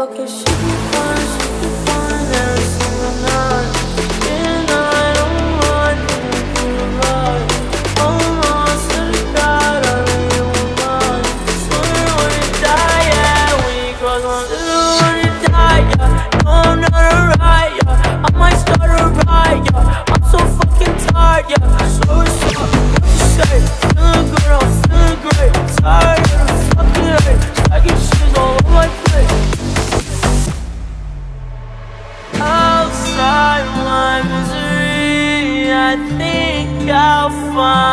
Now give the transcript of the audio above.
Okay, she be fine every single night. And I don't want you to ride. Almost to the God, I really won't lie. Swear when you die, yeah. When you cross my little when you die, yeah. No, I'm not alright, yeah. I might start a riot, yeah. I'm so fucking tired, yeah. So it's up, what you say? Feeling good, I'm feeling great. Tired of the fucking hate. Stacking shit all on my plate. Outside my misery, I think I'll find